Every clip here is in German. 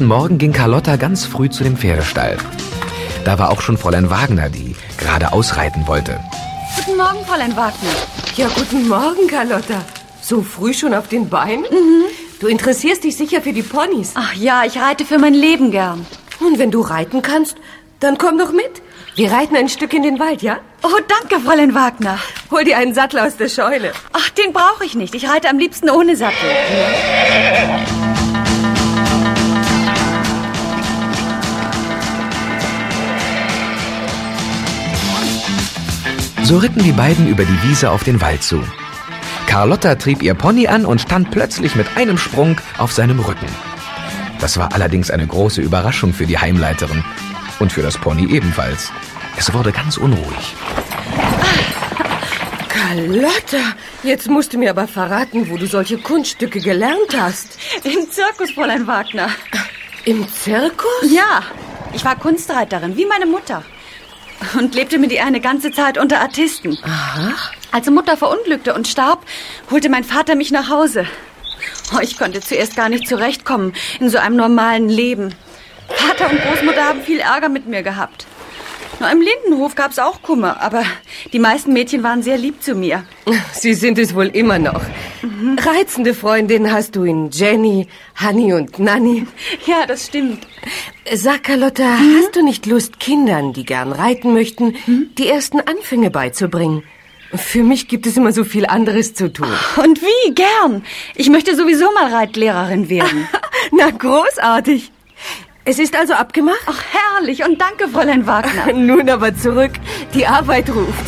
nächsten Morgen ging Carlotta ganz früh zu dem Pferdestall. Da war auch schon Fräulein Wagner, die gerade ausreiten wollte. Guten Morgen, Fräulein Wagner. Ja, guten Morgen, Carlotta. So früh schon auf den Beinen? Du interessierst dich sicher für die Ponys. Ach ja, ich reite für mein Leben gern. Und wenn du reiten kannst, dann komm doch mit. Wir reiten ein Stück in den Wald, ja? Oh, danke, Fräulein Wagner. Hol dir einen Sattel aus der Scheune. Ach, den brauche ich nicht. Ich reite am liebsten ohne Sattel. So ritten die beiden über die Wiese auf den Wald zu. Carlotta trieb ihr Pony an und stand plötzlich mit einem Sprung auf seinem Rücken. Das war allerdings eine große Überraschung für die Heimleiterin und für das Pony ebenfalls. Es wurde ganz unruhig. Carlotta, jetzt musst du mir aber verraten, wo du solche Kunststücke gelernt hast. Im Zirkus, Fräulein Wagner. Im Zirkus? Ja, ich war Kunstreiterin, wie meine Mutter. Und lebte mit ihr eine ganze Zeit unter Artisten. Aha. Als Mutter verunglückte und starb, holte mein Vater mich nach Hause. Oh, ich konnte zuerst gar nicht zurechtkommen in so einem normalen Leben. Vater und Großmutter haben viel Ärger mit mir gehabt. Nur im Lindenhof gab es auch Kummer, aber die meisten Mädchen waren sehr lieb zu mir. Sie sind es wohl immer noch. Reizende Freundinnen hast du in Jenny, Hanni und Nanni. Ja, das stimmt. Sag, Carlotta, hast du nicht Lust, Kindern, die gern reiten möchten, die ersten Anfänge beizubringen? Für mich gibt es immer so viel anderes zu tun. Und wie? Gern. Ich möchte sowieso mal Reitlehrerin werden. Na, großartig. Es ist also abgemacht? Ach, herrlich. Und danke, Fräulein Wagner. Nun aber zurück. Die Arbeit ruft.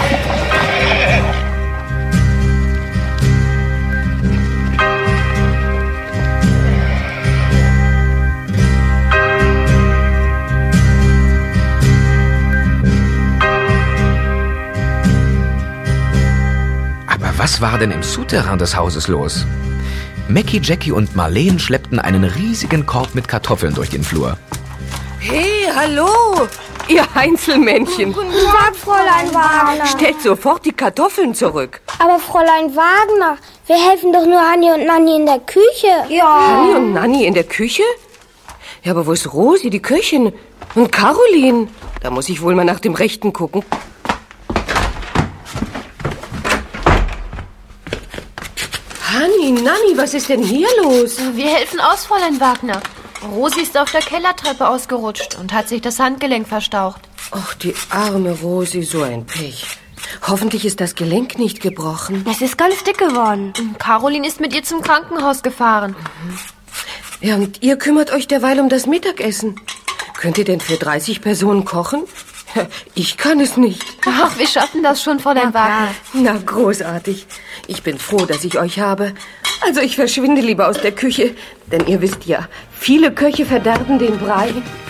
Aber was war denn im Souterrain des Hauses los? Mackie, Jackie und Marleen schleppten einen riesigen Korb mit Kartoffeln durch den Flur. Hey, hallo, ihr Einzelmännchen. Guten Tag, Fräulein Wagner. Stellt sofort die Kartoffeln zurück. Aber Fräulein Wagner, wir helfen doch nur Hanni und Nanni in der Küche. Ja. Hanni und Nanni in der Küche? Ja, aber wo ist Rosi, die Köchin? Und Caroline? Da muss ich wohl mal nach dem Rechten gucken. Hanni, Nanni, was ist denn hier los? Wir helfen aus, Fräulein Wagner. Rosi ist auf der Kellertreppe ausgerutscht und hat sich das Handgelenk verstaucht. Ach, die arme Rosi, so ein Pech. Hoffentlich ist das Gelenk nicht gebrochen. Es ist ganz dick geworden. Caroline ist mit ihr zum Krankenhaus gefahren. Ja, und ihr kümmert euch derweil um das Mittagessen. Könnt ihr denn für 30 Personen kochen? Ich kann es nicht. Ach, wir schaffen das schon, Fräulein Wagner. Na, großartig. Ich bin froh, dass ich euch habe. Also ich verschwinde lieber aus der Küche, denn ihr wisst ja, viele Köche verderben den Brei.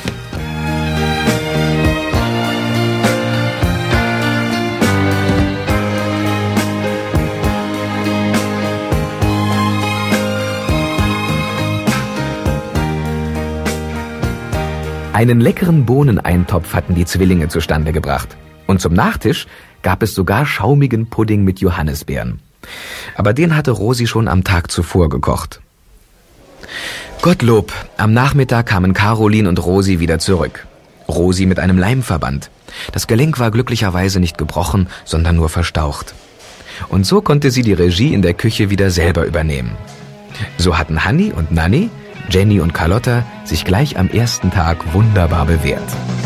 Einen leckeren Bohneneintopf hatten die Zwillinge zustande gebracht. Und zum Nachtisch gab es sogar schaumigen Pudding mit Johannisbeeren. Aber den hatte Rosi schon am Tag zuvor gekocht. Gottlob, am Nachmittag kamen Caroline und Rosi wieder zurück. Rosi mit einem Leimverband. Das Gelenk war glücklicherweise nicht gebrochen, sondern nur verstaucht. Und so konnte sie die Regie in der Küche wieder selber übernehmen. So hatten Hanni und Nanni, Jenny und Carlotta sich gleich am ersten Tag wunderbar bewährt.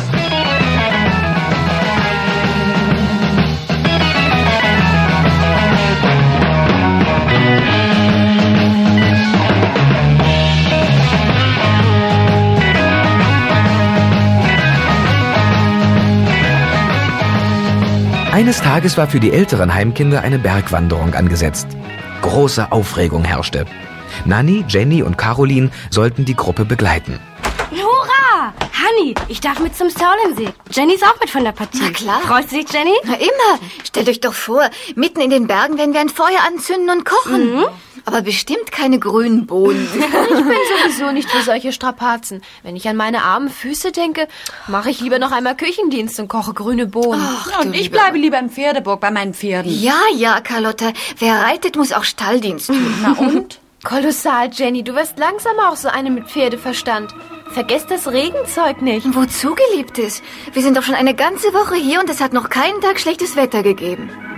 Eines Tages war für die älteren Heimkinder eine Bergwanderung angesetzt. Große Aufregung herrschte. Nanni, Jenny und Caroline sollten die Gruppe begleiten. Hurra! Hanni, ich darf mit zum Sörlensee. Jenny ist auch mit von der Partie. Na klar. Freust du dich, Jenny? Na immer. Stellt euch doch vor, mitten in den Bergen werden wir ein Feuer anzünden und kochen. Aber bestimmt keine grünen Bohnen. Ich bin sowieso nicht für solche Strapazen. Wenn ich an meine armen Füße denke, mache ich lieber noch einmal Küchendienst und koche grüne Bohnen. Ach, Und ich bleibe lieber im Pferdeburg bei meinen Pferden. Ja, Carlotta. Wer reitet, muss auch Stalldienst tun. Na und? Kolossal, Jenny. Du wirst langsam auch so eine mit Pferdeverstand. Vergesst das Regenzeug nicht. Wozu, Geliebtes? Wir sind doch schon eine ganze Woche hier und es hat noch keinen Tag schlechtes Wetter gegeben.